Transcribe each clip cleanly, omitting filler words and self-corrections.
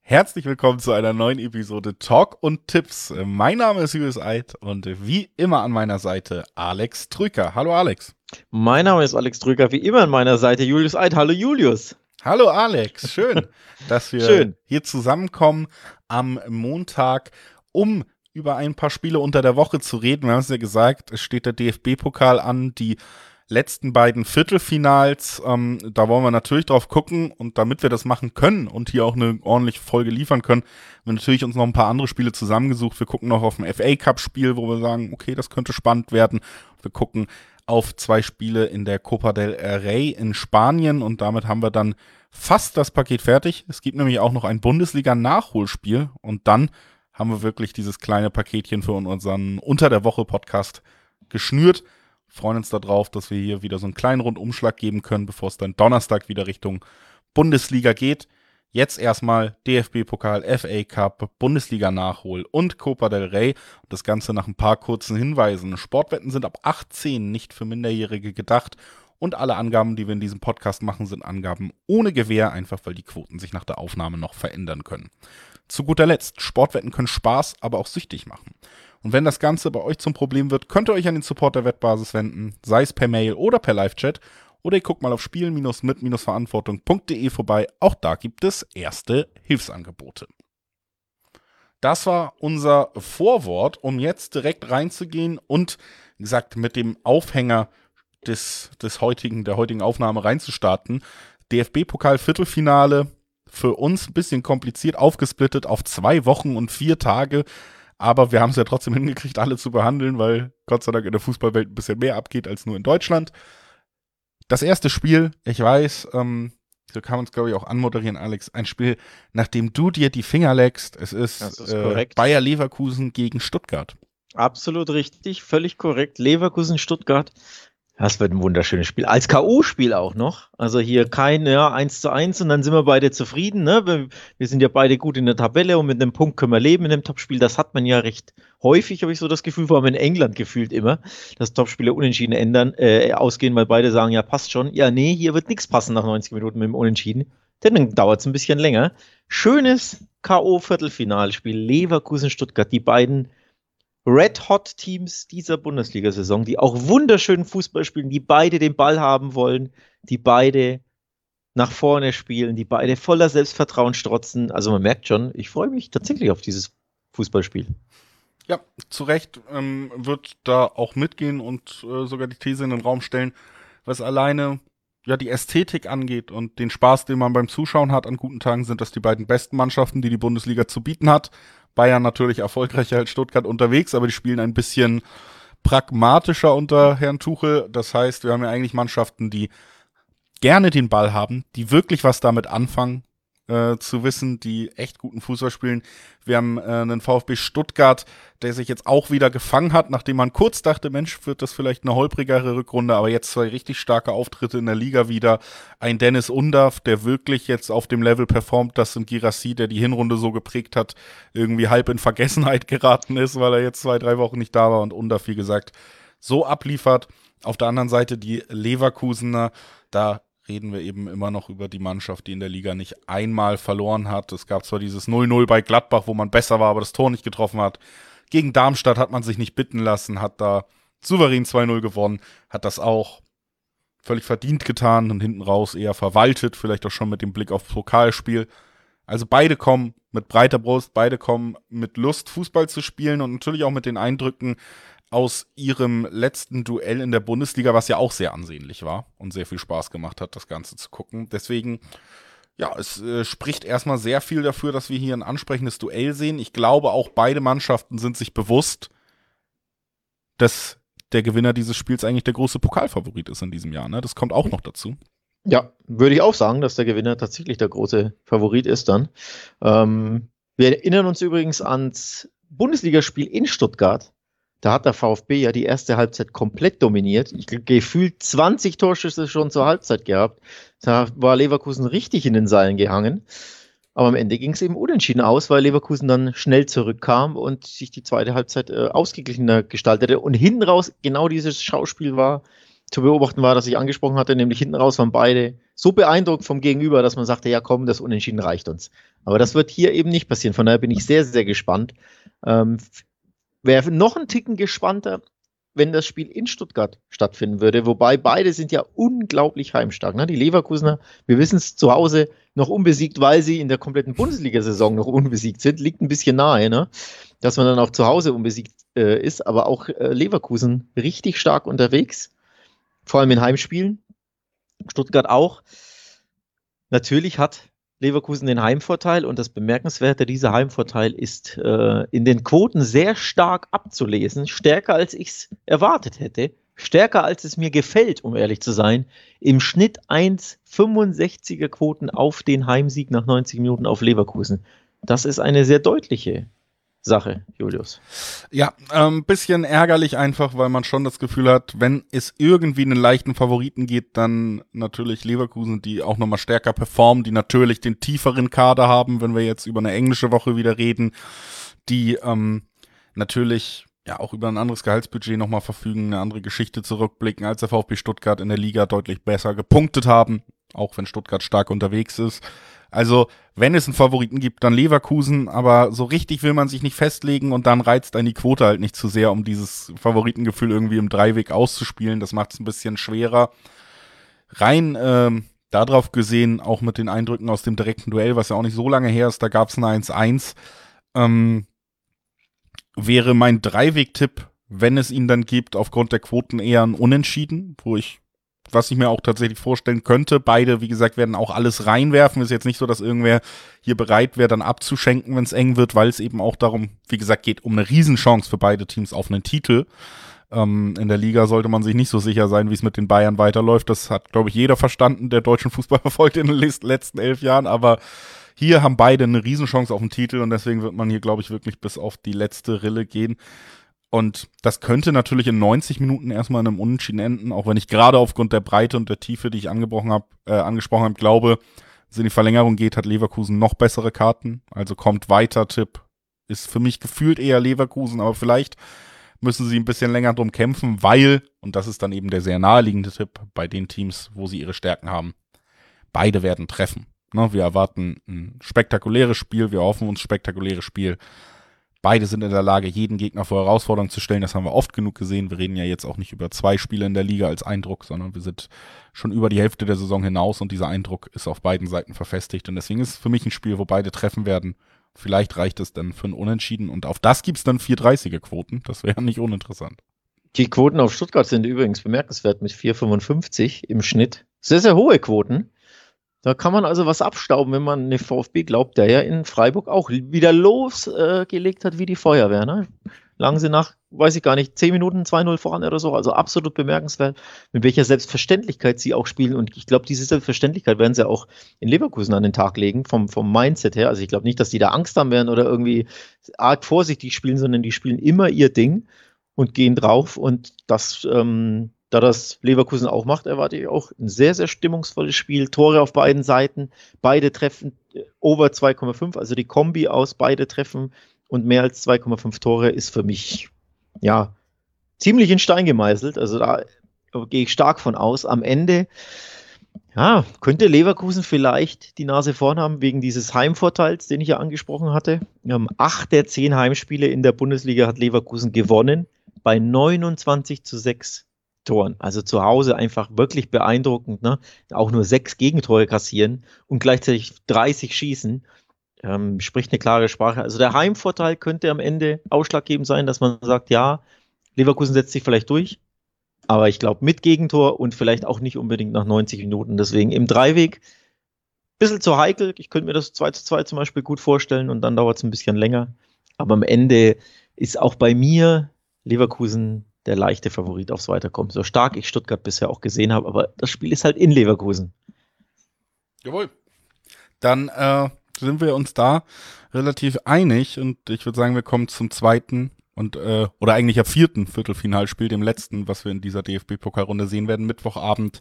Herzlich willkommen zu einer neuen Episode Talk und Tipps. Mein Name ist Julius Eid und wie immer an meiner Seite Alex Trüker. Hallo Alex. Mein Name ist Alex Trüger, wie immer an meiner Seite Julius Eid. Hallo Julius. Hallo Alex, schön, dass wir Schön. hier zusammenkommen am Montag, um über ein paar Spiele unter der Woche zu reden. Wir haben es ja gesagt, es steht der DFB-Pokal an, die letzten beiden Viertelfinals. Da wollen wir natürlich drauf gucken und damit wir das machen können und hier auch eine ordentliche Folge liefern können, haben wir natürlich uns noch ein paar andere Spiele zusammengesucht. Wir gucken noch auf ein FA-Cup-Spiel, wo wir sagen, okay, das könnte spannend werden. Wir gucken auf 2 Spiele in der Copa del Rey in Spanien und damit haben wir dann fast das Paket fertig. Es gibt nämlich auch noch ein Bundesliga-Nachholspiel und dann haben wir wirklich dieses kleine Paketchen für unseren Unter-der-Woche-Podcast geschnürt. Freuen uns darauf, dass wir hier wieder so einen kleinen Rundumschlag geben können, bevor es dann Donnerstag wieder Richtung Bundesliga geht. Jetzt erstmal DFB-Pokal, FA Cup, Bundesliga-Nachhol und Copa del Rey. Das Ganze nach ein paar kurzen Hinweisen. Sportwetten sind ab 18 nicht für Minderjährige gedacht. Und alle Angaben, die wir in diesem Podcast machen, sind Angaben ohne Gewähr, einfach weil die Quoten sich nach der Aufnahme noch verändern können. Zu guter Letzt, Sportwetten können Spaß, aber auch süchtig machen. Und wenn das Ganze bei euch zum Problem wird, könnt ihr euch an den Support der Wettbasis wenden, sei es per Mail oder per Live-Chat. Oder ihr guckt mal auf spielen-mit-verantwortung.de vorbei. Auch da gibt es erste Hilfsangebote. Das war unser Vorwort, um jetzt direkt reinzugehen und, wie gesagt, mit dem Aufhänger der heutigen Aufnahme reinzustarten. DFB-Pokal-Viertelfinale, für uns ein bisschen kompliziert aufgesplittet auf 2 Wochen und 4 Tage. Aber wir haben es ja trotzdem hingekriegt, alle zu behandeln, weil Gott sei Dank in der Fußballwelt ein bisschen mehr abgeht als nur in Deutschland. Das erste Spiel, ich weiß, so kann man es, glaube ich, auch anmoderieren, Alex, ein Spiel, nachdem du dir die Finger leckst. Es ist Bayer Leverkusen gegen Stuttgart. Absolut richtig, völlig korrekt. Leverkusen, Stuttgart. Das wird ein wunderschönes Spiel. Als K.O.-Spiel auch noch. Also hier kein 1:1 und dann sind wir beide zufrieden. Ne? Wir sind ja beide gut in der Tabelle und mit einem Punkt können wir leben in dem Topspiel. Das hat man ja recht häufig, habe ich so das Gefühl, vor allem in England gefühlt immer, dass Topspiele unentschieden ausgehen, weil beide sagen, ja passt schon. Ja, nee, hier wird nichts passen nach 90 Minuten mit dem Unentschieden. Denn dann dauert es ein bisschen länger. Schönes K.O.-Viertelfinalspiel. Leverkusen-Stuttgart, die beiden Red-Hot-Teams dieser Bundesliga-Saison, die auch wunderschönen Fußball spielen, die beide den Ball haben wollen, die beide nach vorne spielen, die beide voller Selbstvertrauen strotzen. Also man merkt schon, ich freue mich tatsächlich auf dieses Fußballspiel. Ja, zu Recht wird da auch mitgehen und sogar die These in den Raum stellen, was alleine die Ästhetik angeht und den Spaß, den man beim Zuschauen hat an guten Tagen, sind das die beiden besten Mannschaften, die die Bundesliga zu bieten hat. Bayern natürlich erfolgreicher als Stuttgart unterwegs, aber die spielen ein bisschen pragmatischer unter Herrn Tuchel. Das heißt, wir haben ja eigentlich Mannschaften, die gerne den Ball haben, die wirklich was damit anfangen, zu wissen, die echt guten Fußball spielen. Wir haben einen VfB Stuttgart, der sich jetzt auch wieder gefangen hat, nachdem man kurz dachte, Mensch, wird das vielleicht eine holprigere Rückrunde, aber jetzt 2 richtig starke Auftritte in der Liga wieder. Ein Dennis Undav, der wirklich jetzt auf dem Level performt, dass ein Girassi, der die Hinrunde so geprägt hat, irgendwie halb in Vergessenheit geraten ist, weil er jetzt 2, 3 Wochen nicht da war und Undav, wie gesagt, so abliefert. Auf der anderen Seite die Leverkusener, da reden wir eben immer noch über die Mannschaft, die in der Liga nicht einmal verloren hat. Es gab zwar dieses 0-0 bei Gladbach, wo man besser war, aber das Tor nicht getroffen hat. Gegen Darmstadt hat man sich nicht bitten lassen, hat da souverän 2-0 gewonnen, hat das auch völlig verdient getan und hinten raus eher verwaltet, vielleicht auch schon mit dem Blick aufs Pokalspiel. Also beide kommen mit breiter Brust, beide kommen mit Lust, Fußball zu spielen und natürlich auch mit den Eindrücken aus ihrem letzten Duell in der Bundesliga, was ja auch sehr ansehnlich war und sehr viel Spaß gemacht hat, das Ganze zu gucken. Deswegen, ja, es spricht erstmal sehr viel dafür, dass wir hier ein ansprechendes Duell sehen. Ich glaube, auch beide Mannschaften sind sich bewusst, dass der Gewinner dieses Spiels eigentlich der große Pokalfavorit ist in diesem Jahr. Ne? Das kommt auch noch dazu. Ja, würde ich auch sagen, dass der Gewinner tatsächlich der große Favorit ist dann. Wir erinnern uns übrigens ans Bundesligaspiel in Stuttgart. Da hat der VfB ja die erste Halbzeit komplett dominiert. Gefühlt 20 Torschüsse schon zur Halbzeit gehabt. Da war Leverkusen richtig in den Seilen gehangen. Aber am Ende ging es eben unentschieden aus, weil Leverkusen dann schnell zurückkam und sich die zweite Halbzeit ausgeglichener gestaltete. Und hinten raus genau dieses Schauspiel war, zu beobachten war, das ich angesprochen hatte, nämlich hinten raus waren beide so beeindruckt vom Gegenüber, dass man sagte, ja komm, das Unentschieden reicht uns. Aber das wird hier eben nicht passieren, von daher bin ich sehr, sehr gespannt. Wäre noch ein Ticken gespannter, wenn das Spiel in Stuttgart stattfinden würde, wobei beide sind ja unglaublich heimstark. Ne? Die Leverkusener, wir wissen es, zu Hause noch unbesiegt, weil sie in der kompletten Bundesliga-Saison noch unbesiegt sind, liegt ein bisschen nahe, ne? Dass man dann auch zu Hause unbesiegt ist, aber auch Leverkusen richtig stark unterwegs, vor allem in Heimspielen, Stuttgart auch. Natürlich hat Leverkusen den Heimvorteil und das Bemerkenswerte, dieser Heimvorteil ist in den Quoten sehr stark abzulesen, stärker als ich es erwartet hätte, stärker als es mir gefällt, um ehrlich zu sein. Im Schnitt 1,65er Quoten auf den Heimsieg nach 90 Minuten auf Leverkusen. Das ist eine sehr deutliche Sache, Julius. Ja, ein bisschen ärgerlich einfach, weil man schon das Gefühl hat, wenn es irgendwie einen leichten Favoriten geht, dann natürlich Leverkusen, die auch nochmal stärker performen, die natürlich den tieferen Kader haben, wenn wir jetzt über eine englische Woche wieder reden, die natürlich ja auch über ein anderes Gehaltsbudget nochmal verfügen, eine andere Geschichte zurückblicken, als der VfB Stuttgart in der Liga deutlich besser gepunktet haben, auch wenn Stuttgart stark unterwegs ist. Also, wenn es einen Favoriten gibt, dann Leverkusen, aber so richtig will man sich nicht festlegen und dann reizt einen die Quote halt nicht zu sehr, um dieses Favoritengefühl irgendwie im Dreiweg auszuspielen. Das macht es ein bisschen schwerer. Rein darauf gesehen, auch mit den Eindrücken aus dem direkten Duell, was ja auch nicht so lange her ist, da gab es ein 1-1, wäre mein Dreiweg-Tipp, wenn es ihn dann gibt, aufgrund der Quoten eher ein Unentschieden, was ich mir auch tatsächlich vorstellen könnte. Beide, wie gesagt, werden auch alles reinwerfen. Ist jetzt nicht so, dass irgendwer hier bereit wäre, dann abzuschenken, wenn es eng wird, weil es eben auch darum, wie gesagt, geht um eine Riesenchance für beide Teams auf einen Titel. In der Liga sollte man sich nicht so sicher sein, wie es mit den Bayern weiterläuft. Das hat, glaube ich, jeder verstanden, der deutschen Fußball verfolgt in den letzten 11 Jahren. Aber hier haben beide eine Riesenchance auf den Titel und deswegen wird man hier, glaube ich, wirklich bis auf die letzte Rille gehen. Und das könnte natürlich in 90 Minuten erstmal in einem Unentschieden enden, auch wenn ich gerade aufgrund der Breite und der Tiefe, die ich angesprochen habe, glaube, wenn es in die Verlängerung geht, hat Leverkusen noch bessere Karten. Also kommt weiter, Tipp. Ist für mich gefühlt eher Leverkusen, aber vielleicht müssen sie ein bisschen länger drum kämpfen, weil, und das ist dann eben der sehr naheliegende Tipp, bei den Teams, wo sie ihre Stärken haben, beide werden treffen. Ne, wir erwarten ein spektakuläres Spiel, wir hoffen uns spektakuläres Spiel. Beide sind in der Lage, jeden Gegner vor Herausforderungen zu stellen. Das haben wir oft genug gesehen. Wir reden ja jetzt auch nicht über 2 Spiele in der Liga als Eindruck, sondern wir sind schon über die Hälfte der Saison hinaus und dieser Eindruck ist auf beiden Seiten verfestigt. Und deswegen ist es für mich ein Spiel, wo beide treffen werden. Vielleicht reicht es dann für ein Unentschieden und auf das gibt es dann 4,30er-Quoten. Das wäre nicht uninteressant. Die Quoten auf Stuttgart sind übrigens bemerkenswert mit 4,55 im Schnitt. Sehr, sehr hohe Quoten. Da kann man also was abstauben, wenn man eine VfB glaubt, der ja in Freiburg auch wieder losgelegt hat wie die Feuerwehr. Ne? Lagen sie nach, weiß ich gar nicht, 10 Minuten 2-0 voran oder so. Also absolut bemerkenswert, mit welcher Selbstverständlichkeit sie auch spielen. Und ich glaube, diese Selbstverständlichkeit werden sie auch in Leverkusen an den Tag legen, vom Mindset her. Also ich glaube nicht, dass die da Angst haben werden oder irgendwie arg vorsichtig spielen, sondern die spielen immer ihr Ding und gehen drauf. Und das da das Leverkusen auch macht, erwarte ich auch ein sehr, sehr stimmungsvolles Spiel. Tore auf beiden Seiten, beide treffen over 2,5, also die Kombi aus beide treffen und mehr als 2,5 Tore ist für mich, ja, ziemlich in Stein gemeißelt. Also da gehe ich stark von aus. Am Ende, ja, könnte Leverkusen vielleicht die Nase vorn haben wegen dieses Heimvorteils, den ich ja angesprochen hatte. 8 der 10 Heimspiele in der Bundesliga hat Leverkusen gewonnen bei 29:6. Toren. Also zu Hause einfach wirklich beeindruckend, ne? Auch nur 6 Gegentore kassieren und gleichzeitig 30 schießen, spricht eine klare Sprache. Also der Heimvorteil könnte am Ende ausschlaggebend sein, dass man sagt, ja, Leverkusen setzt sich vielleicht durch, aber ich glaube mit Gegentor und vielleicht auch nicht unbedingt nach 90 Minuten. Deswegen im Dreiweg bisschen zu heikel. Ich könnte mir das 2:2 zum Beispiel gut vorstellen und dann dauert es ein bisschen länger. Aber am Ende ist auch bei mir Leverkusen der leichte Favorit aufs Weiterkommen. So stark ich Stuttgart bisher auch gesehen habe, aber das Spiel ist halt in Leverkusen. Jawohl. Dann sind wir uns da relativ einig und ich würde sagen, wir kommen zum zweiten und oder eigentlich ja 4. Viertelfinalspiel, dem letzten, was wir in dieser DFB-Pokalrunde sehen werden. Mittwochabend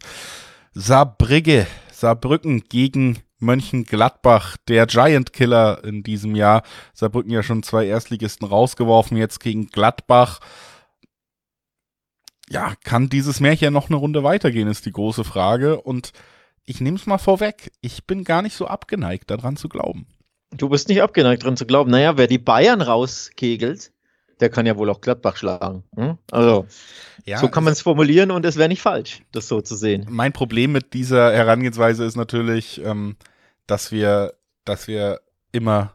Saarbrücken gegen Mönchengladbach, der Giant Killer in diesem Jahr. Saarbrücken ja schon 2 Erstligisten rausgeworfen, jetzt gegen Gladbach. ja, kann dieses Märchen noch eine Runde weitergehen, ist die große Frage. Und ich nehme es mal vorweg, ich bin gar nicht so abgeneigt, daran zu glauben. Du bist nicht abgeneigt dran zu glauben. Naja, wer die Bayern rauskegelt, der kann ja wohl auch Gladbach schlagen. Also, ja, so kann man es formulieren und es wäre nicht falsch, das so zu sehen. Mein Problem mit dieser Herangehensweise ist natürlich, dass wir immer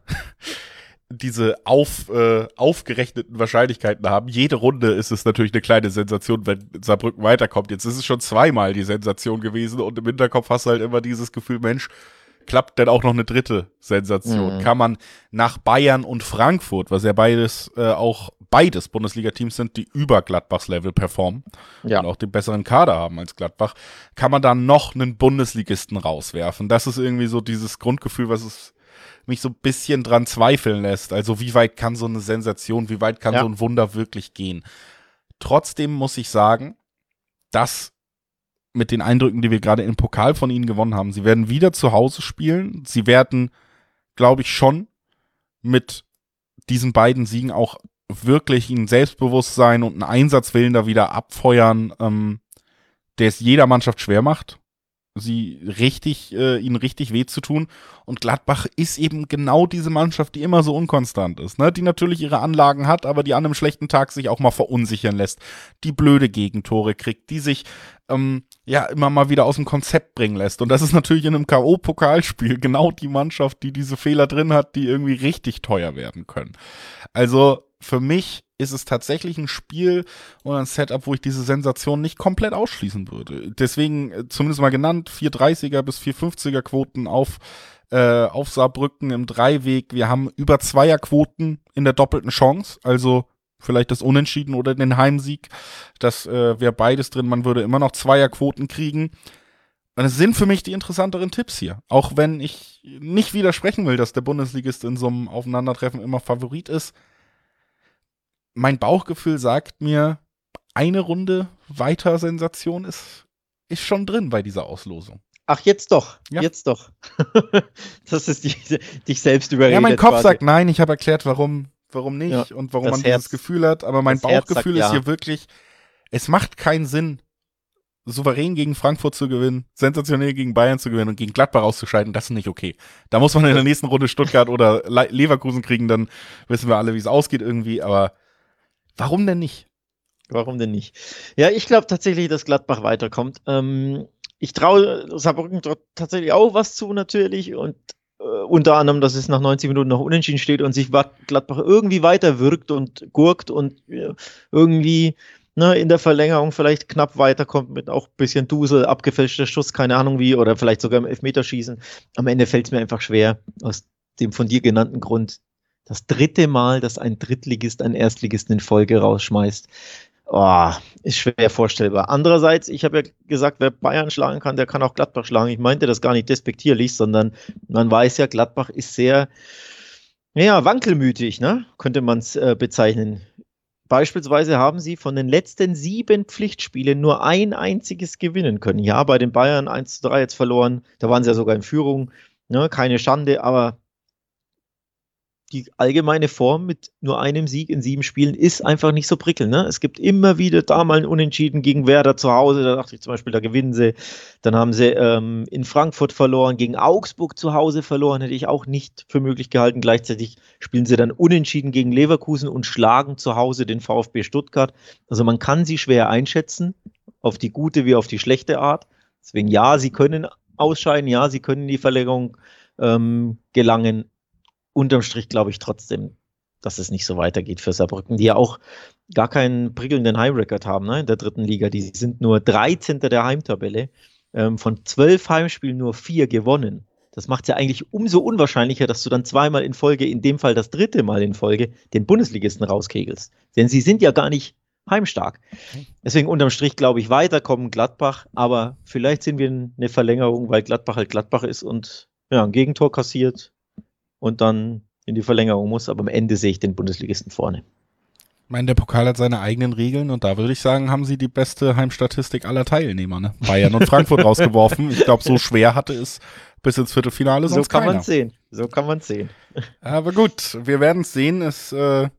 diese aufgerechneten Wahrscheinlichkeiten haben. Jede Runde ist es natürlich eine kleine Sensation, wenn Saarbrücken weiterkommt. Jetzt ist es schon zweimal die Sensation gewesen und im Hinterkopf hast du halt immer dieses Gefühl, Mensch, klappt denn auch noch eine dritte Sensation? Kann man nach Bayern und Frankfurt, was ja beides Bundesliga-Teams sind, die über Gladbachs Level performen und auch den besseren Kader haben als Gladbach, kann man da noch einen Bundesligisten rauswerfen? Das ist irgendwie so dieses Grundgefühl, was es mich so ein bisschen dran zweifeln lässt. Also wie weit kann so eine Sensation, wie weit kann so ein Wunder wirklich gehen? Trotzdem muss ich sagen, dass mit den Eindrücken, die wir gerade im Pokal von ihnen gewonnen haben, sie werden wieder zu Hause spielen. Sie werden, glaube ich, schon mit diesen beiden Siegen auch wirklich ein Selbstbewusstsein und einen Einsatzwillen da wieder abfeuern, der es jeder Mannschaft schwer macht, ihnen richtig weh zu tun. Und Gladbach ist eben genau diese Mannschaft, die immer so unkonstant ist, ne? Die natürlich ihre Anlagen hat, aber die an einem schlechten Tag sich auch mal verunsichern lässt, die blöde Gegentore kriegt, die sich immer mal wieder aus dem Konzept bringen lässt. Und das ist natürlich in einem K.O.-Pokalspiel genau die Mannschaft, die diese Fehler drin hat, die irgendwie richtig teuer werden können. Also für mich ist es tatsächlich ein Spiel oder ein Setup, wo ich diese Sensation nicht komplett ausschließen würde. Deswegen zumindest mal genannt, 4,30er bis 4,50er Quoten auf Saarbrücken im Dreiweg. Wir haben über Zweierquoten in der doppelten Chance, also vielleicht das Unentschieden oder den Heimsieg. Das wäre beides drin, man würde immer noch Zweierquoten kriegen. Und es sind für mich die interessanteren Tipps hier. Auch wenn ich nicht widersprechen will, dass der Bundesligist in so einem Aufeinandertreffen immer Favorit ist. Mein Bauchgefühl sagt mir, eine Runde weiter Sensation ist schon drin bei dieser Auslosung. Ach, jetzt doch. Das ist dich selbst überredet. Ja, mein Kopf sagt nein, ich habe erklärt, warum nicht und warum man dieses Gefühl hat. Aber mein Bauchgefühl ist hier wirklich, es macht keinen Sinn, souverän gegen Frankfurt zu gewinnen, sensationell gegen Bayern zu gewinnen und gegen Gladbach auszuscheiden. Das ist nicht okay. Da muss man in der nächsten Runde Stuttgart oder Leverkusen kriegen, dann wissen wir alle, wie es ausgeht irgendwie. Aber warum denn nicht? Warum denn nicht? Ja, ich glaube tatsächlich, dass Gladbach weiterkommt. Ich traue Saarbrücken tatsächlich auch was zu natürlich und unter anderem, dass es nach 90 Minuten noch unentschieden steht und sich Gladbach irgendwie weiter wirkt und gurkt und irgendwie in der Verlängerung vielleicht knapp weiterkommt mit auch ein bisschen Dusel, abgefälschter Schuss, keine Ahnung wie, oder vielleicht sogar im Elfmeterschießen. Am Ende fällt es mir einfach schwer, aus dem von dir genannten Grund, das dritte Mal, dass ein Drittligist einen Erstligisten in Folge rausschmeißt. Ist schwer vorstellbar. Andererseits, ich habe ja gesagt, wer Bayern schlagen kann, der kann auch Gladbach schlagen. Ich meinte das gar nicht despektierlich, sondern man weiß ja, Gladbach ist sehr, wankelmütig, ne? Könnte man es bezeichnen. Beispielsweise haben sie von den letzten 7 Pflichtspielen nur ein einziges gewinnen können. Ja, bei den Bayern 1:3 jetzt verloren, da waren sie ja sogar in Führung, ne? Keine Schande, aber die allgemeine Form mit nur einem Sieg in 7 Spielen ist einfach nicht so prickelnd. Ne? Es gibt immer wieder da mal ein Unentschieden gegen Werder zu Hause. Da dachte ich zum Beispiel, da gewinnen sie. Dann haben sie in Frankfurt verloren, gegen Augsburg zu Hause verloren. Hätte ich auch nicht für möglich gehalten. Gleichzeitig spielen sie dann unentschieden gegen Leverkusen und schlagen zu Hause den VfB Stuttgart. Also man kann sie schwer einschätzen, auf die gute wie auf die schlechte Art. Deswegen ja, sie können ausscheiden. Ja, sie können in die Verlängerung gelangen. Unterm Strich glaube ich trotzdem, dass es nicht so weitergeht für Saarbrücken, die ja auch gar keinen prickelnden Heimrekord haben, ne, in der 3. Liga. Die sind nur 13. der Heimtabelle. Von 12 Heimspielen nur 4 gewonnen. Das macht es ja eigentlich umso unwahrscheinlicher, dass du dann zweimal in Folge, in dem Fall das 3. Mal in Folge, den Bundesligisten rauskegelst. Denn sie sind ja gar nicht heimstark. Deswegen unterm Strich glaube ich, weiterkommen Gladbach, aber vielleicht sind wir eine Verlängerung, weil Gladbach halt Gladbach ist und ein Gegentor kassiert und dann in die Verlängerung muss, aber am Ende sehe ich den Bundesligisten vorne. Ich meine, der Pokal hat seine eigenen Regeln und da würde ich sagen, haben sie die beste Heimstatistik aller Teilnehmer, ne? Bayern und Frankfurt rausgeworfen. Ich glaube, so schwer hatte es bis ins Viertelfinale sonst keiner. So kann man sehen. Aber gut, wir werden es sehen. Wir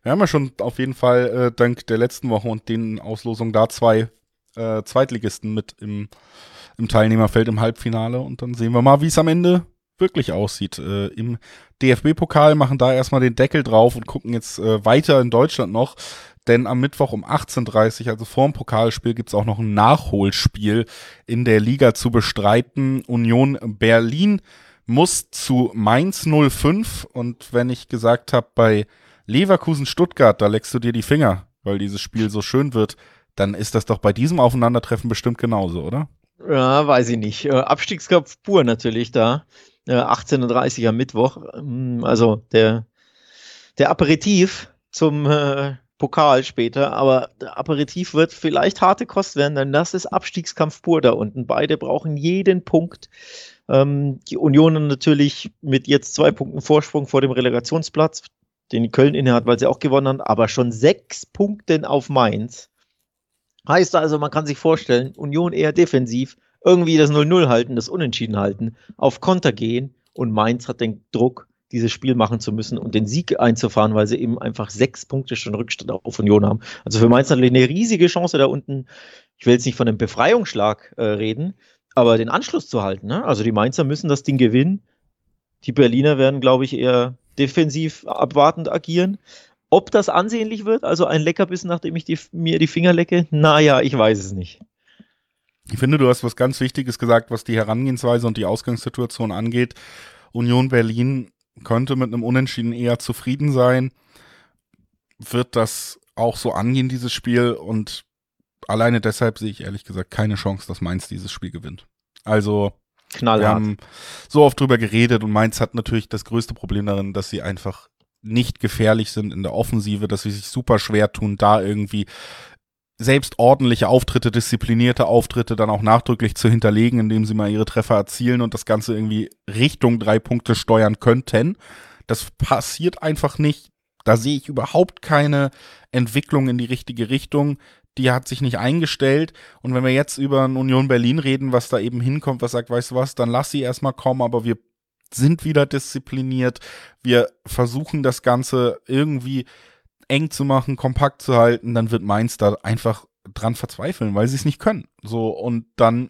Wir haben ja schon auf jeden Fall dank der letzten Woche und den Auslosungen da 2 Zweitligisten mit im Teilnehmerfeld im Halbfinale. Und dann sehen wir mal, wie es am Ende wirklich aussieht. Im DFB-Pokal machen da erstmal den Deckel drauf und gucken jetzt weiter in Deutschland noch. Denn am Mittwoch um 18:30 Uhr, also vor dem Pokalspiel, gibt's auch noch ein Nachholspiel in der Liga zu bestreiten. Union Berlin muss zu Mainz 05. Und wenn ich gesagt habe, bei Leverkusen Stuttgart, da leckst du dir die Finger, weil dieses Spiel so schön wird, dann ist das doch bei diesem Aufeinandertreffen bestimmt genauso, oder? Ja, weiß ich nicht. Abstiegskampf pur natürlich da. 18:30 Uhr am Mittwoch. Also der Aperitif zum Pokal später. Aber der Aperitif wird vielleicht harte Kost werden, denn das ist Abstiegskampf pur da unten. Beide brauchen jeden Punkt. Die Union natürlich mit jetzt 2 Punkten Vorsprung vor dem Relegationsplatz, den die Köln innehat, weil sie auch gewonnen haben, aber schon 6 Punkten auf Mainz. Heißt also, man kann sich vorstellen, Union eher defensiv, irgendwie das 0-0 halten, das Unentschieden halten, auf Konter gehen und Mainz hat den Druck, dieses Spiel machen zu müssen und den Sieg einzufahren, weil sie eben einfach 6 Punkte schon Rückstand auf Union haben. Also für Mainz natürlich eine riesige Chance da unten. Ich will jetzt nicht von einem Befreiungsschlag reden, aber den Anschluss zu halten. Ne? Also die Mainzer müssen das Ding gewinnen. Die Berliner werden, glaube ich, eher defensiv abwartend agieren. Ob das ansehnlich wird, also ein Leckerbissen, nachdem ich mir die Finger lecke, naja, ich weiß es nicht. Ich finde, du hast was ganz Wichtiges gesagt, was die Herangehensweise und die Ausgangssituation angeht. Union Berlin könnte mit einem Unentschieden eher zufrieden sein, wird das auch so angehen, dieses Spiel, und alleine deshalb sehe ich ehrlich gesagt keine Chance, dass Mainz dieses Spiel gewinnt. Also knallhart. Wir haben so oft drüber geredet und Mainz hat natürlich das größte Problem darin, dass sie einfach nicht gefährlich sind in der Offensive, dass sie sich super schwer tun, da irgendwie selbst ordentliche Auftritte, disziplinierte Auftritte dann auch nachdrücklich zu hinterlegen, indem sie mal ihre Treffer erzielen und das Ganze irgendwie Richtung 3 Punkte steuern könnten. Das passiert einfach nicht. Da sehe ich überhaupt keine Entwicklung in die richtige Richtung. Die hat sich nicht eingestellt. Und wenn wir jetzt über ein Union Berlin reden, was da eben hinkommt, was sagt, weißt du was, dann lass sie erstmal kommen, aber wir sind wieder diszipliniert. Wir versuchen das Ganze irgendwie eng zu machen, kompakt zu halten, dann wird Mainz da einfach dran verzweifeln, weil sie es nicht können. So, und dann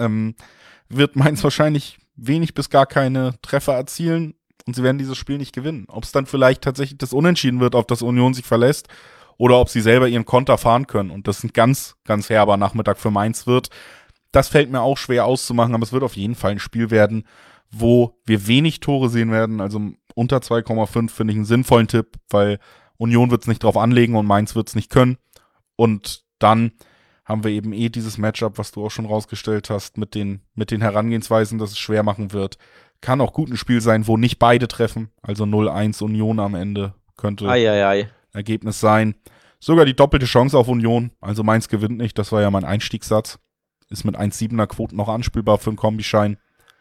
wird Mainz wahrscheinlich wenig bis gar keine Treffer erzielen und sie werden dieses Spiel nicht gewinnen. Ob es dann vielleicht tatsächlich das Unentschieden wird, auf das Union sich verlässt, oder ob sie selber ihren Konter fahren können und das ein ganz, ganz herber Nachmittag für Mainz wird. Das fällt mir auch schwer auszumachen, aber es wird auf jeden Fall ein Spiel werden, wo wir wenig Tore sehen werden. Also unter 2,5 finde ich einen sinnvollen Tipp, weil Union wird es nicht drauf anlegen und Mainz wird es nicht können. Und dann haben wir eben dieses Matchup, was du auch schon rausgestellt hast, mit den Herangehensweisen, dass es schwer machen wird. Kann auch gut ein Spiel sein, wo nicht beide treffen. Also 0-1 Union am Ende könnte Ergebnis sein. Sogar die doppelte Chance auf Union. Also Mainz gewinnt nicht, das war ja mein Einstiegssatz. Ist mit 1,7er Quoten noch anspielbar für einen Kombischein.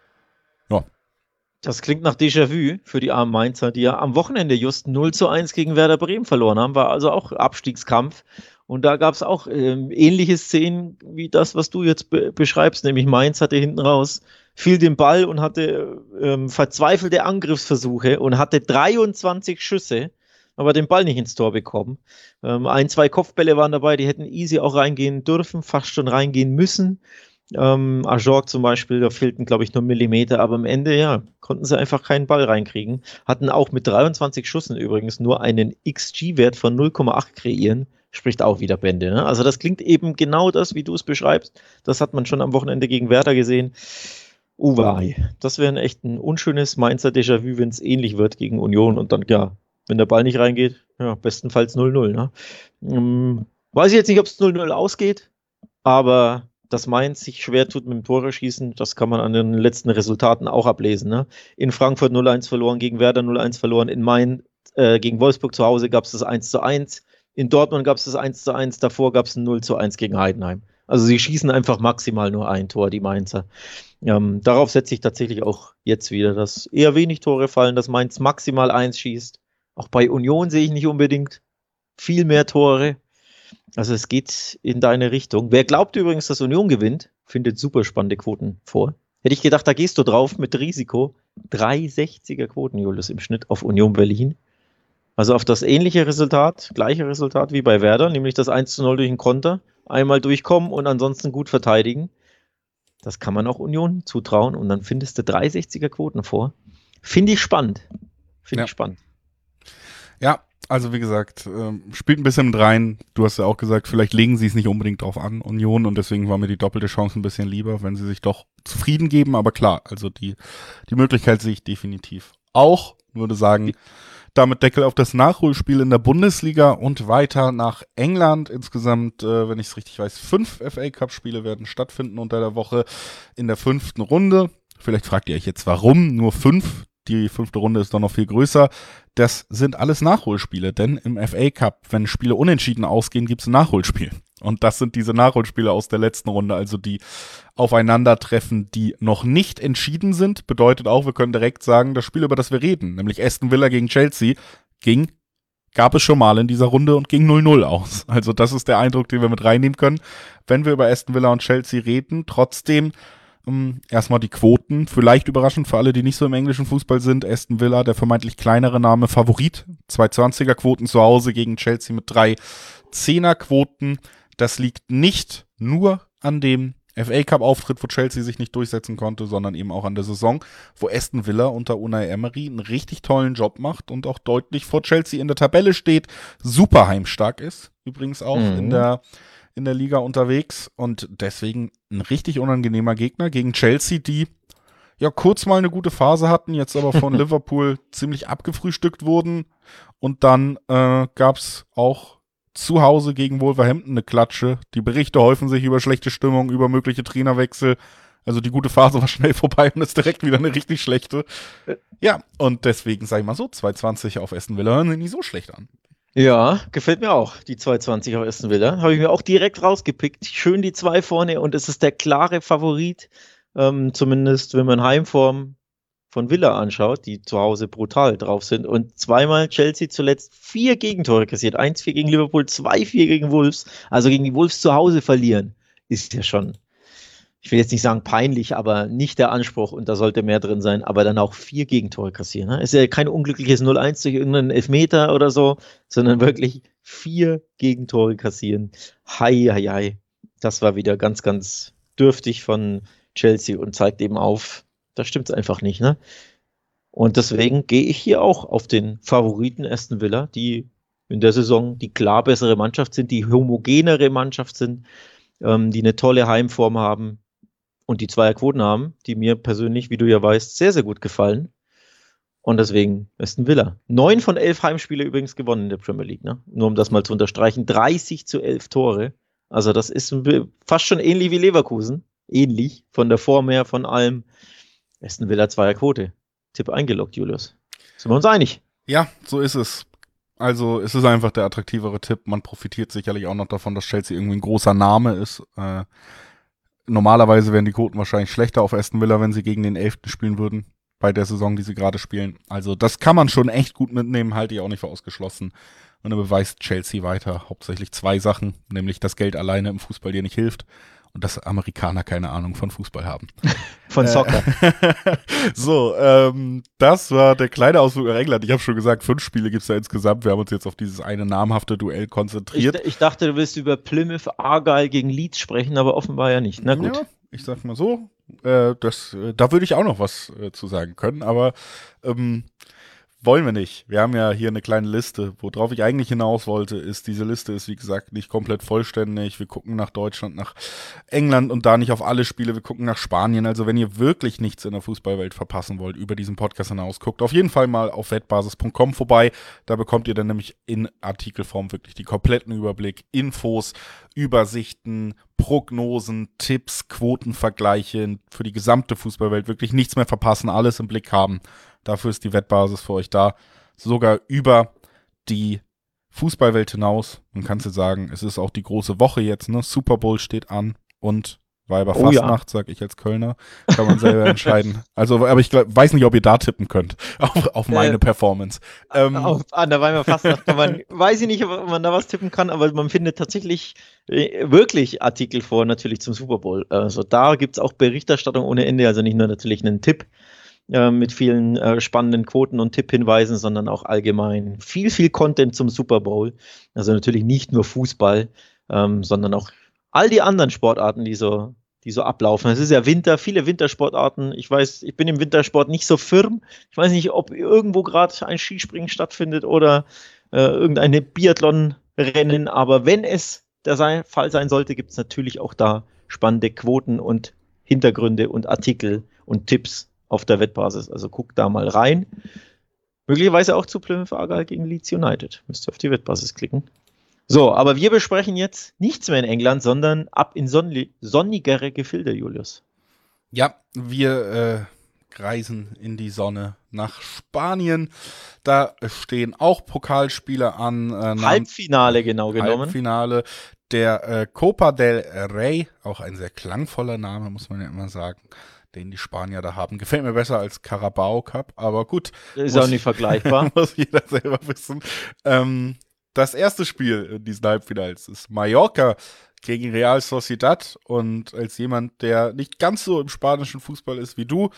Ja. Das klingt nach Déjà-vu für die armen Mainzer, die ja am Wochenende just 0-1 gegen Werder Bremen verloren haben. War also auch Abstiegskampf. Und da gab es auch ähnliche Szenen wie das, was du jetzt beschreibst. Nämlich Mainz hatte hinten raus, fiel den Ball und hatte verzweifelte Angriffsversuche und hatte 23 Schüsse, aber den Ball nicht ins Tor bekommen. 1, 2 Kopfbälle waren dabei, die hätten easy auch reingehen dürfen, fast schon reingehen müssen. Ajorg zum Beispiel, da fehlten, glaube ich, nur Millimeter, aber am Ende, ja, konnten sie einfach keinen Ball reinkriegen. Hatten auch mit 23 Schüssen übrigens nur einen XG-Wert von 0,8 kreieren. Spricht auch wieder Bände. Ne? Also das klingt eben genau das, wie du es beschreibst. Das hat man schon am Wochenende gegen Werder gesehen. Uwei. Das wäre echt ein unschönes Mainzer Déjà-vu, wenn es ähnlich wird gegen Union und dann, ja, wenn der Ball nicht reingeht, ja, bestenfalls 0-0. Ne? Weiß ich jetzt nicht, ob es 0-0 ausgeht, aber dass Mainz sich schwer tut mit dem Tore schießen, das kann man an den letzten Resultaten auch ablesen. Ne? In Frankfurt 0-1 verloren, gegen Werder 0-1 verloren, in Mainz gegen Wolfsburg zu Hause gab es das 1-1, in Dortmund gab es das 1-1, davor gab es ein 0-1 gegen Heidenheim. Also sie schießen einfach maximal nur ein Tor, die Mainzer. Darauf setze ich tatsächlich auch jetzt wieder, dass eher wenig Tore fallen, dass Mainz maximal 1 schießt. Auch bei Union sehe ich nicht unbedingt viel mehr Tore. Also es geht in deine Richtung. Wer glaubt übrigens, dass Union gewinnt, findet super spannende Quoten vor. Hätte ich gedacht, da gehst du drauf mit Risiko. 3,60er Quoten, Julius, im Schnitt auf Union Berlin. Also auf das ähnliche Resultat, gleiche Resultat wie bei Werder, nämlich das 1:0 durch den Konter. Einmal durchkommen und ansonsten gut verteidigen. Das kann man auch Union zutrauen und dann findest du 360er Quoten vor. Finde ich spannend. Finde ich spannend. Ja, also wie gesagt, spielt ein bisschen mit rein. Du hast ja auch gesagt, vielleicht legen sie es nicht unbedingt drauf an, Union, und deswegen war mir die doppelte Chance ein bisschen lieber, wenn sie sich doch zufrieden geben. Aber klar, also die Möglichkeit sehe ich definitiv auch. Würde sagen, damit Deckel auf das Nachholspiel in der Bundesliga und weiter nach England. Insgesamt, wenn ich es richtig weiß, 5 FA-Cup-Spiele werden stattfinden unter der Woche in der 5. Runde. Vielleicht fragt ihr euch jetzt, warum nur 5? Die 5. Runde ist doch noch viel größer. Das sind alles Nachholspiele, denn im FA Cup, wenn Spiele unentschieden ausgehen, gibt es ein Nachholspiel. Und das sind diese Nachholspiele aus der letzten Runde, also die Aufeinandertreffen, die noch nicht entschieden sind. Bedeutet auch, wir können direkt sagen, das Spiel, über das wir reden, nämlich Aston Villa gegen Chelsea, gab es schon mal in dieser Runde und ging 0-0 aus. Also das ist der Eindruck, den wir mit reinnehmen können, wenn wir über Aston Villa und Chelsea reden. Trotzdem erstmal die Quoten, vielleicht überraschend für alle, die nicht so im englischen Fußball sind. Aston Villa, der vermeintlich kleinere Name, Favorit. 2,20er Quoten zu Hause gegen Chelsea mit 3 10er-Quoten. Das liegt nicht nur an dem FA-Cup-Auftritt, wo Chelsea sich nicht durchsetzen konnte, sondern eben auch an der Saison, wo Aston Villa unter Unai Emery einen richtig tollen Job macht und auch deutlich vor Chelsea in der Tabelle steht, super heimstark ist, übrigens auch in der Liga unterwegs und deswegen ein richtig unangenehmer Gegner gegen Chelsea, die ja kurz mal eine gute Phase hatten, jetzt aber von Liverpool ziemlich abgefrühstückt wurden und dann gab's auch zu Hause gegen Wolverhampton eine Klatsche. Die Berichte häufen sich über schlechte Stimmung, über mögliche Trainerwechsel. Also die gute Phase war schnell vorbei und ist direkt wieder eine richtig schlechte. Ja, und deswegen sag ich mal so, 2,20 auf Aston Villa hören sich nicht so schlecht an. Ja, gefällt mir auch, die 2,20 auf Aston Villa. Habe ich mir auch direkt rausgepickt. Schön die 2 vorne und es ist der klare Favorit, zumindest wenn man Heimform von Villa anschaut, die zu Hause brutal drauf sind und zweimal Chelsea zuletzt 4 Gegentore kassiert. 1-4 gegen Liverpool, 2-4 gegen Wolves. Also gegen die Wolves zu Hause verlieren, ist ja schon, ich will jetzt nicht sagen peinlich, aber nicht der Anspruch und da sollte mehr drin sein, aber dann auch 4 Gegentore kassieren. Ne? Ist ja kein unglückliches 0-1 durch irgendeinen Elfmeter oder so, sondern wirklich 4 Gegentore kassieren. Hei. Das war wieder ganz, ganz dürftig von Chelsea und zeigt eben auf, da stimmt es einfach nicht. Ne? Und deswegen gehe ich hier auch auf den Favoriten Aston Villa, die in der Saison die klar bessere Mannschaft sind, die homogenere Mannschaft sind, die eine tolle Heimform haben und die Zweierquoten haben, die mir persönlich, wie du ja weißt, sehr, sehr gut gefallen. Und deswegen Aston Villa. 9 von 11 Heimspiele übrigens gewonnen in der Premier League. Ne? Nur um das mal zu unterstreichen. 30-11 Tore. Also das ist fast schon ähnlich wie Leverkusen. Ähnlich von der Form her, von allem. Aston Villa Zweierquote. Tipp eingeloggt, Julius. Sind wir uns einig? Ja, so ist es. Also es ist einfach der attraktivere Tipp. Man profitiert sicherlich auch noch davon, dass Chelsea irgendwie ein großer Name ist. Normalerweise wären die Quoten wahrscheinlich schlechter auf Aston Villa, wenn sie gegen den 11. spielen würden, bei der Saison, die sie gerade spielen. Also das kann man schon echt gut mitnehmen, halte ich auch nicht für ausgeschlossen. Und dann beweist Chelsea weiter hauptsächlich 2 Sachen, nämlich dass Geld alleine im Fußball dir nicht hilft und dass Amerikaner keine Ahnung von Fußball haben. Von Soccer. So, das war der kleine Ausflug nach England. Ich habe schon gesagt, 5 Spiele gibt es da insgesamt. Wir haben uns jetzt auf dieses eine namhafte Duell konzentriert. Ich dachte, du willst über Plymouth Argyle gegen Leeds sprechen, aber offenbar ja nicht. Na gut. Ja, ich sag mal so, da würde ich auch noch was zu sagen können, aber wollen wir nicht. Wir haben ja hier eine kleine Liste. Worauf ich eigentlich hinaus wollte, ist, diese Liste ist, wie gesagt, nicht komplett vollständig. Wir gucken nach Deutschland, nach England und da nicht auf alle Spiele. Wir gucken nach Spanien. Also wenn ihr wirklich nichts in der Fußballwelt verpassen wollt, über diesen Podcast hinaus, guckt auf jeden Fall mal auf wettbasis.com vorbei. Da bekommt ihr dann nämlich in Artikelform wirklich die kompletten Überblick, Infos, Übersichten, Prognosen, Tipps, Quotenvergleiche für die gesamte Fußballwelt. Wirklich nichts mehr verpassen, alles im Blick haben. Dafür ist die Wettbasis für euch da. Sogar über die Fußballwelt hinaus. Man kann es ja sagen, es ist auch die große Woche jetzt. Ne? Super Bowl steht an und Weiberfastnacht, sag ich als Kölner. Kann man selber entscheiden. Also, aber ich weiß nicht, ob ihr da tippen könnt. Auf meine Performance. An der Weiberfastnacht kann man, weiß ich nicht, ob man da was tippen kann, aber man findet tatsächlich wirklich Artikel vor, natürlich zum Super Bowl. Also da gibt es auch Berichterstattung ohne Ende, also nicht nur natürlich einen Tipp. mit vielen spannenden Quoten und Tipphinweisen, sondern auch allgemein viel Content zum Super Bowl. Also natürlich nicht nur Fußball, sondern auch all die anderen Sportarten, die so ablaufen. Es ist ja Winter, viele Wintersportarten. Ich weiß, ich bin im Wintersport nicht so firm. Ich weiß nicht, ob irgendwo gerade ein Skispringen stattfindet oder irgendeine Biathlon-Rennen, aber wenn es der Fall sein sollte, gibt es natürlich auch da spannende Quoten und Hintergründe und Artikel und Tipps auf der Wettbasis. Also guck da mal rein. Möglicherweise auch zu Plymouth Argyle gegen Leeds United. Müsst ihr auf die Wettbasis klicken. So, aber wir besprechen jetzt nichts mehr in England, sondern ab in sonnigere Gefilde, Julius. Ja, wir reisen in die Sonne nach Spanien. Da stehen auch Pokalspiele an. Halbfinale genau genommen. Halbfinale der Copa del Rey, auch ein sehr klangvoller Name, muss man ja immer sagen, den die Spanier da haben. Gefällt mir besser als Carabao Cup, aber gut. Ist auch nicht vergleichbar. Muss jeder selber wissen. Das erste Spiel in diesen Halbfinals ist Mallorca gegen Real Sociedad. Und als jemand, der nicht ganz so im spanischen Fußball ist wie du,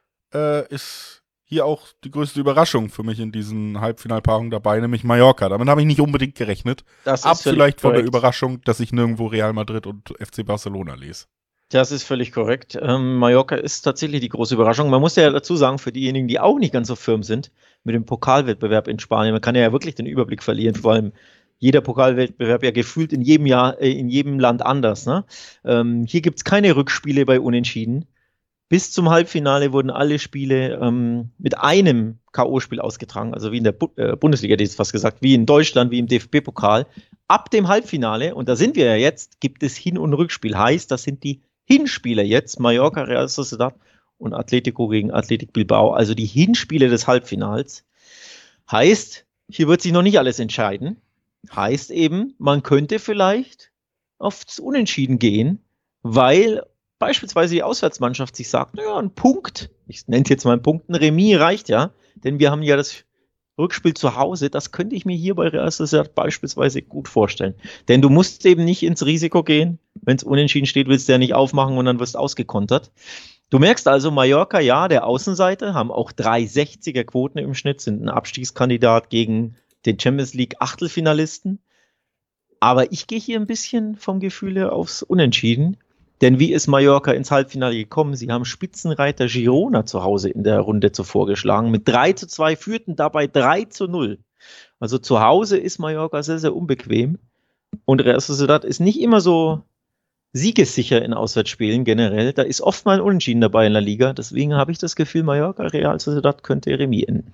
ist hier auch die größte Überraschung für mich in diesen Halbfinalpaarungen dabei, nämlich Mallorca. Damit habe ich nicht unbedingt gerechnet. Das ist vielleicht von der korrekt. Überraschung, dass ich nirgendwo Real Madrid und FC Barcelona lese. Das ist völlig korrekt. Mallorca ist tatsächlich die große Überraschung. Man muss ja dazu sagen, für diejenigen, die auch nicht ganz so firm sind mit dem Pokalwettbewerb in Spanien, man kann ja wirklich den Überblick verlieren, vor allem jeder Pokalwettbewerb ja gefühlt in jedem Jahr, in jedem Land anders. Ne? Hier gibt es keine Rückspiele bei Unentschieden. Bis zum Halbfinale wurden alle Spiele mit einem K.O.-Spiel ausgetragen, also wie in der Bundesliga, hätte ich jetzt fast gesagt, wie in Deutschland, wie im DFB-Pokal. Ab dem Halbfinale, und da sind wir ja jetzt, gibt es Hin- und Rückspiel. Heißt, das sind die Hinspiele jetzt, Mallorca, Real Sociedad und Atletico gegen Athletic Bilbao, also die Hinspiele des Halbfinals. Heißt, hier wird sich noch nicht alles entscheiden. Heißt eben, man könnte vielleicht aufs Unentschieden gehen, weil beispielsweise die Auswärtsmannschaft sich sagt, naja, ein Punkt, ich nenne es jetzt mal einen Punkt, ein Remis reicht ja, denn wir haben ja das Rückspiel zu Hause, das könnte ich mir hier bei Real Sociedad beispielsweise gut vorstellen. Denn du musst eben nicht ins Risiko gehen, wenn es unentschieden steht, willst du ja nicht aufmachen und dann wirst du ausgekontert. Du merkst also, Mallorca, ja, der Außenseiter, haben auch 3,60er Quoten im Schnitt, sind ein Abstiegskandidat gegen den Champions League Achtelfinalisten. Aber ich gehe hier ein bisschen vom Gefühl her aufs Unentschieden. Denn wie ist Mallorca ins Halbfinale gekommen? Sie haben Spitzenreiter Girona zu Hause in der Runde zuvor geschlagen. Mit 3:2 führten dabei 3:0. Also zu Hause ist Mallorca sehr, sehr unbequem. Und Real Sociedad ist nicht immer so siegessicher in Auswärtsspielen generell. Da ist oft mal ein Unentschieden dabei in der Liga. Deswegen habe ich das Gefühl, Mallorca, Real Sociedad könnte Remis enden.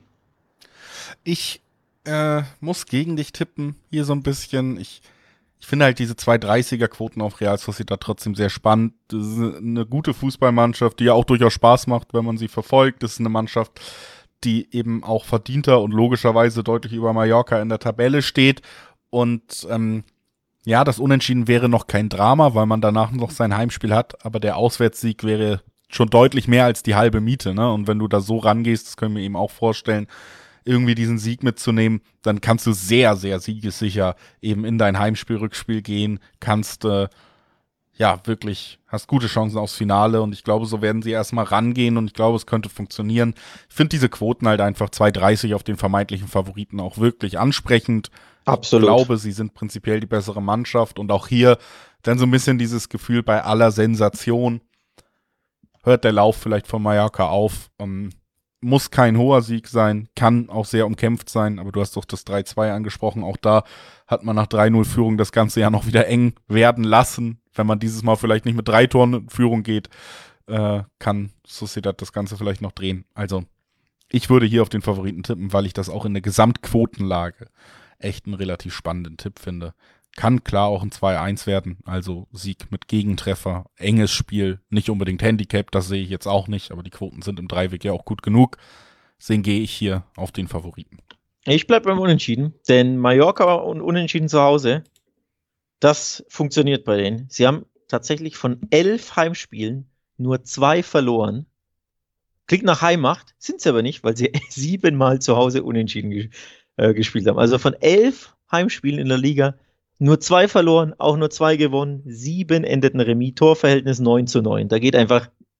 Ich muss gegen dich tippen, hier so ein bisschen. Ich finde halt diese 2,30er-Quoten auf Real Sociedad trotzdem sehr spannend. Das ist eine gute Fußballmannschaft, die ja auch durchaus Spaß macht, wenn man sie verfolgt. Das ist eine Mannschaft, die eben auch verdienter und logischerweise deutlich über Mallorca in der Tabelle steht. Und ja, das Unentschieden wäre noch kein Drama, weil man danach noch sein Heimspiel hat. Aber der Auswärtssieg wäre schon deutlich mehr als die halbe Miete. Ne? Und wenn du da so rangehst, das können wir eben auch vorstellen, irgendwie diesen Sieg mitzunehmen, dann kannst du sehr, sehr siegessicher eben in dein Heimspiel, Rückspiel gehen, kannst, ja, wirklich, hast gute Chancen aufs Finale und ich glaube, so werden sie erstmal rangehen und ich glaube, es könnte funktionieren. Ich finde diese Quoten halt einfach 2,30 auf den vermeintlichen Favoriten auch wirklich ansprechend. Absolut. Ich glaube, sie sind prinzipiell die bessere Mannschaft und auch hier dann so ein bisschen dieses Gefühl bei aller Sensation, hört der Lauf vielleicht von Mallorca auf, muss kein hoher Sieg sein, kann auch sehr umkämpft sein, aber du hast doch das 3:2 angesprochen. Auch da hat man nach 3:0 Führung das ganze ja noch wieder eng werden lassen. Wenn man dieses Mal vielleicht nicht mit 3 Toren in Führung geht, kann Sociedad das Ganze vielleicht noch drehen. Also ich würde hier auf den Favoriten tippen, weil ich das auch in der Gesamtquotenlage echt einen relativ spannenden Tipp finde. Kann klar auch ein 2:1 werden, also Sieg mit Gegentreffer, enges Spiel, nicht unbedingt Handicap, das sehe ich jetzt auch nicht, aber die Quoten sind im Dreiweg ja auch gut genug. Deswegen gehe ich hier auf den Favoriten. Ich bleibe beim Unentschieden, denn Mallorca und Unentschieden zu Hause, das funktioniert bei denen. Sie haben tatsächlich von 11 Heimspielen nur 2 verloren. Klingt nach Heimmacht, sind sie aber nicht, weil sie 7-mal zu Hause unentschieden gespielt haben. Also von 11 Heimspielen in der Liga nur 2 verloren, auch nur 2 gewonnen, 7 endeten Remis, Torverhältnis 9:9. Da geht einfach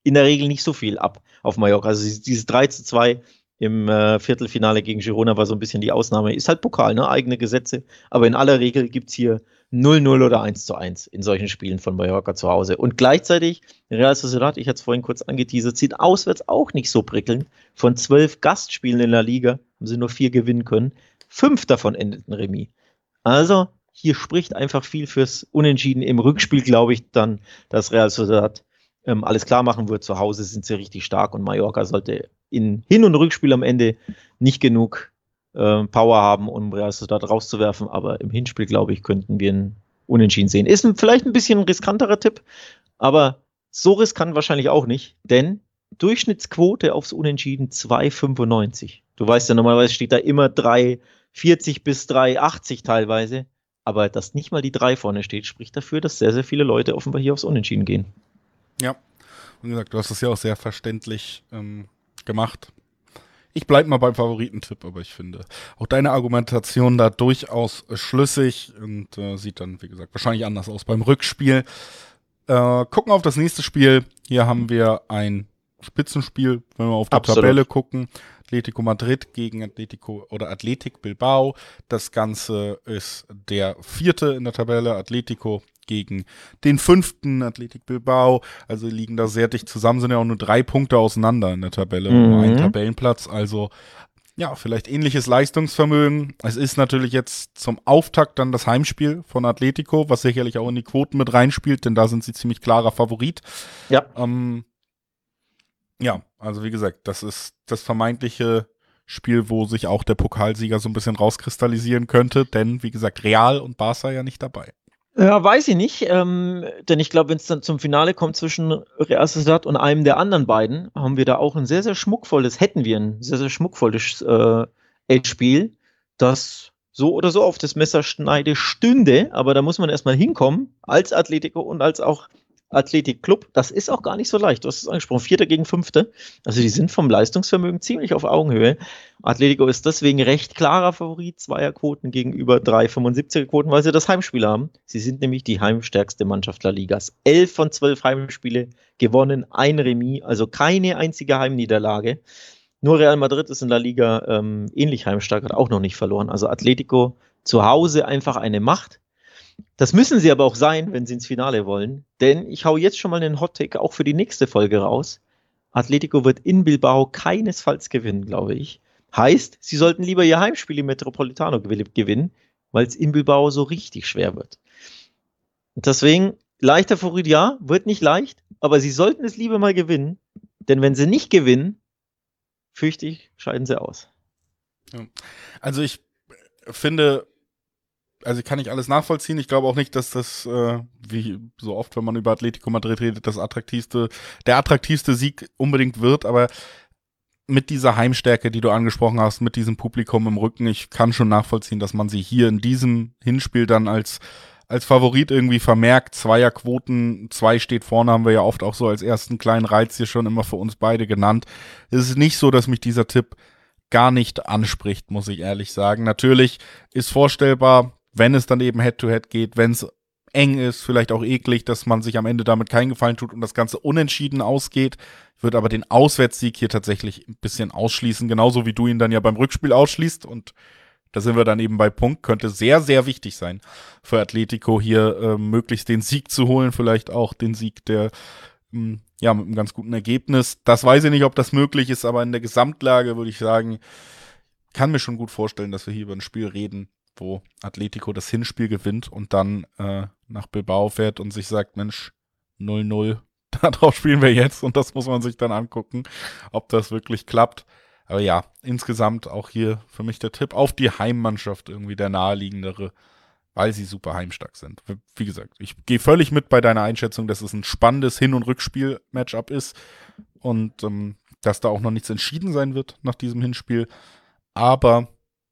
in der Regel nicht so viel ab auf Mallorca. Also dieses 3:2 im Viertelfinale gegen Girona war so ein bisschen die Ausnahme. Ist halt Pokal, ne? Eigene Gesetze. Aber in aller Regel gibt es hier 0:0 oder 1:1 in solchen Spielen von Mallorca zu Hause. Und gleichzeitig, Real Sociedad, ich hatte es vorhin kurz angeteasert, sieht auswärts auch nicht so prickelnd. Von 12 Gastspielen in der Liga haben sie nur 4 gewinnen können. 5 davon endeten Remis. Also, hier spricht einfach viel fürs Unentschieden. Im Rückspiel glaube ich dann, dass Real Sociedad alles klar machen wird. Zu Hause sind sie richtig stark und Mallorca sollte in Hin- und Rückspiel am Ende nicht genug Power haben, um Real Sociedad rauszuwerfen. Aber im Hinspiel, glaube ich, könnten wir ein Unentschieden sehen. Ist vielleicht ein bisschen ein riskanterer Tipp, aber so riskant wahrscheinlich auch nicht, denn Durchschnittsquote aufs Unentschieden 2,95. Du weißt ja, normalerweise steht da immer 3,40 bis 3,80 teilweise. Aber dass nicht mal die 3 vorne steht, spricht dafür, dass sehr, sehr viele Leute offenbar hier aufs Unentschieden gehen. Ja, wie gesagt, du hast es ja auch sehr verständlich gemacht. Ich bleibe mal beim Favoritentipp, aber ich finde auch deine Argumentation da durchaus schlüssig und sieht dann, wie gesagt, wahrscheinlich anders aus beim Rückspiel. Gucken auf das nächste Spiel. Hier haben wir ein Spitzenspiel, wenn wir auf die Tabelle gucken. Atletico Madrid gegen Athletic Bilbao. Das Ganze ist der 4. in der Tabelle. Atletico gegen den 5. Athletic Bilbao. Also liegen da sehr dicht zusammen, sind ja auch nur 3 Punkte auseinander in der Tabelle, nur ein Tabellenplatz. Also ja, vielleicht ähnliches Leistungsvermögen. Es ist natürlich jetzt zum Auftakt dann das Heimspiel von Atletico, was sicherlich auch in die Quoten mit reinspielt, denn da sind sie ziemlich klarer Favorit. Ja. Ja, also wie gesagt, das ist das vermeintliche Spiel, wo sich auch der Pokalsieger so ein bisschen rauskristallisieren könnte, denn wie gesagt, Real und Barca ja nicht dabei. Ja, weiß ich nicht, denn ich glaube, wenn es dann zum Finale kommt zwischen Real Sociedad und einem der anderen beiden, haben wir da auch ein sehr, sehr schmuckvolles Endspiel, das so oder so auf das Messerschneide stünde, aber da muss man erstmal hinkommen, als Atletico und als auch Athletic Club. Das ist auch gar nicht so leicht. Du hast es angesprochen, 4. gegen 5. Also die sind vom Leistungsvermögen ziemlich auf Augenhöhe. Atletico ist deswegen recht klarer Favorit, 2er-Quoten gegenüber 3,75er-Quoten, weil sie das Heimspiel haben. Sie sind nämlich die heimstärkste Mannschaft der Ligas. 11 von 12 Heimspiele gewonnen, ein Remis, also keine einzige Heimniederlage. Nur Real Madrid ist in der Liga ähnlich heimstark, hat auch noch nicht verloren. Also Atletico zu Hause einfach eine Macht. Das müssen sie aber auch sein, wenn sie ins Finale wollen. Denn ich hau jetzt schon mal einen Hot-Take auch für die nächste Folge raus. Atletico wird in Bilbao keinesfalls gewinnen, glaube ich. Heißt, sie sollten lieber ihr Heimspiel im Metropolitano gewinnen, weil es in Bilbao so richtig schwer wird. Und deswegen, leichter Favorit, ja, wird nicht leicht, aber sie sollten es lieber mal gewinnen. Denn wenn sie nicht gewinnen, fürchte ich, scheiden sie aus. Ja. Also ich finde, also kann ich alles nachvollziehen. Ich glaube auch nicht, dass das, wie so oft, wenn man über Atletico Madrid redet, der attraktivste Sieg unbedingt wird, aber mit dieser Heimstärke, die du angesprochen hast, mit diesem Publikum im Rücken, ich kann schon nachvollziehen, dass man sie hier in diesem Hinspiel dann als Favorit irgendwie vermerkt. 2er-Quoten, 2 steht vorne, haben wir ja oft auch so als ersten kleinen Reiz hier schon immer für uns beide genannt. Es ist nicht so, dass mich dieser Tipp gar nicht anspricht, muss ich ehrlich sagen. Natürlich ist vorstellbar, wenn es dann eben Head-to-Head geht, wenn es eng ist, vielleicht auch eklig, dass man sich am Ende damit keinen Gefallen tut und das Ganze unentschieden ausgeht. Ich würde aber den Auswärtssieg hier tatsächlich ein bisschen ausschließen, genauso wie du ihn dann ja beim Rückspiel ausschließt. Und da sind wir dann eben bei Punkt. Könnte sehr, sehr wichtig sein für Atletico hier möglichst den Sieg zu holen, vielleicht auch den Sieg der mit einem ganz guten Ergebnis. Das weiß ich nicht, ob das möglich ist, aber in der Gesamtlage würde ich sagen, kann mir schon gut vorstellen, dass wir hier über ein Spiel reden, wo Atletico das Hinspiel gewinnt und dann nach Bilbao fährt und sich sagt, Mensch, 0-0, darauf spielen wir jetzt und das muss man sich dann angucken, ob das wirklich klappt. Aber ja, insgesamt auch hier für mich der Tipp auf die Heimmannschaft irgendwie der naheliegendere, weil sie super heimstark sind. Wie gesagt, ich gehe völlig mit bei deiner Einschätzung, dass es ein spannendes Hin- und Rückspiel-Matchup ist und dass da auch noch nichts entschieden sein wird nach diesem Hinspiel. Aber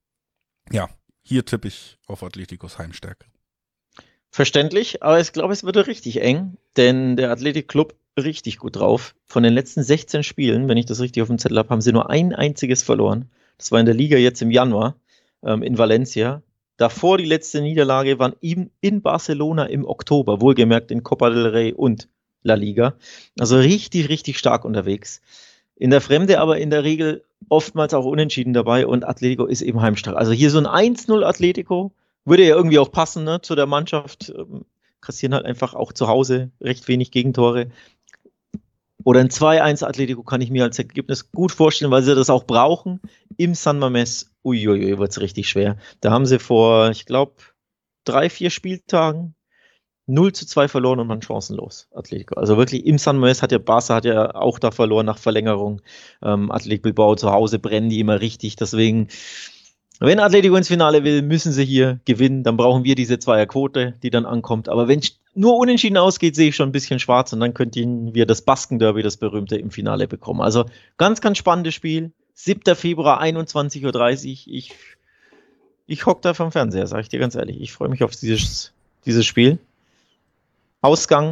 ja, hier tippe ich auf Atleticos Heimstärke. Verständlich, aber ich glaube, es wird richtig eng, denn der Athletic Club richtig gut drauf. Von den letzten 16 Spielen, wenn ich das richtig auf dem Zettel habe, haben sie nur ein einziges verloren. Das war in der Liga jetzt im Januar in Valencia. Davor die letzte Niederlage waren in Barcelona im Oktober, wohlgemerkt in Copa del Rey und La Liga. Also richtig, richtig stark unterwegs. In der Fremde aber in der Regel oftmals auch unentschieden dabei und Atletico ist eben heimstark. Also hier so ein 1-0 Atletico würde ja irgendwie auch passen, ne, zu der Mannschaft. Kassieren halt einfach auch zu Hause recht wenig Gegentore. Oder ein 2-1 Atletico kann ich mir als Ergebnis gut vorstellen, weil sie das auch brauchen. Im San Mamés, uiuiui, wird es richtig schwer. Da haben sie vor, ich glaube, 3-4 Spieltagen 0-2 verloren und waren chancenlos, Atletico. Also wirklich im San Mamés Barca hat ja auch da verloren nach Verlängerung. Athletic Bilbao zu Hause brennen die immer richtig. Deswegen, wenn Atletico ins Finale will, müssen sie hier gewinnen. Dann brauchen wir diese Zweierquote, die dann ankommt. Aber wenn nur unentschieden ausgeht, sehe ich schon ein bisschen schwarz und dann könnten wir das Basken-Derby, das berühmte, im Finale bekommen. Also ganz, ganz spannendes Spiel. 7. Februar, 21:30 Uhr. Ich hocke da vom Fernseher, sage ich dir ganz ehrlich. Ich freue mich auf dieses Spiel. Ausgang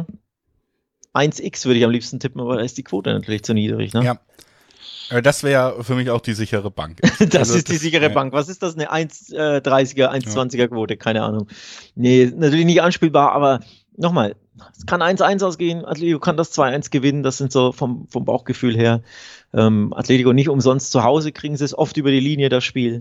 1x würde ich am liebsten tippen, aber da ist die Quote natürlich zu niedrig. Ne? Ja. Das wäre für mich auch die sichere Bank. Das ist die sichere Bank. Was ist das? Eine 1,30er, 1,20er Quote? Keine Ahnung. Nee, natürlich nicht anspielbar, aber nochmal, es kann 1-1 ausgehen. Atletico kann das 2-1 gewinnen. Das sind so vom Bauchgefühl her. Atletico nicht umsonst zu Hause, kriegen sie es oft über die Linie, das Spiel.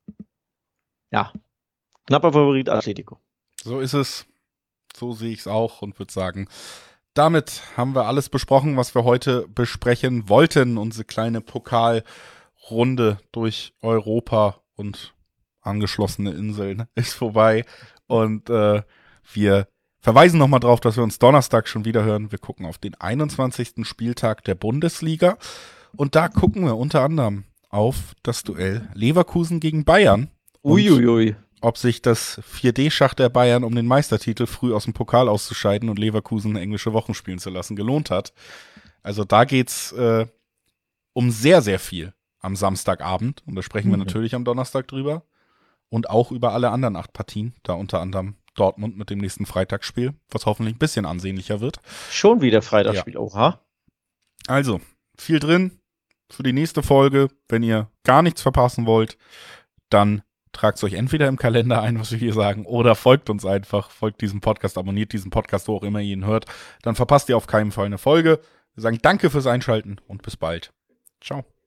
Ja, knapper Favorit Atletico. So ist es. So sehe ich es auch und würde sagen, damit haben wir alles besprochen, was wir heute besprechen wollten. Unsere kleine Pokalrunde durch Europa und angeschlossene Inseln ist vorbei. Und wir verweisen nochmal drauf, dass wir uns Donnerstag schon wieder hören. Wir gucken auf den 21. Spieltag der Bundesliga. Und da gucken wir unter anderem auf das Duell Leverkusen gegen Bayern. Uiuiui. Ob sich das 4D-Schach der Bayern, um den Meistertitel früh aus dem Pokal auszuscheiden und Leverkusen englische Wochen spielen zu lassen, gelohnt hat. Also da geht's um sehr, sehr viel am Samstagabend. Und da sprechen wir natürlich am Donnerstag drüber. Und auch über alle anderen 8 Partien. Da unter anderem Dortmund mit dem nächsten Freitagsspiel, was hoffentlich ein bisschen ansehnlicher wird. Schon wieder Freitagsspiel, oha. Also, viel drin für die nächste Folge. Wenn ihr gar nichts verpassen wollt, dann tragt es euch entweder im Kalender ein, was wir hier sagen, oder folgt uns einfach, folgt diesem Podcast, abonniert diesen Podcast, wo auch immer ihr ihn hört. Dann verpasst ihr auf keinen Fall eine Folge. Wir sagen danke fürs Einschalten und bis bald. Ciao.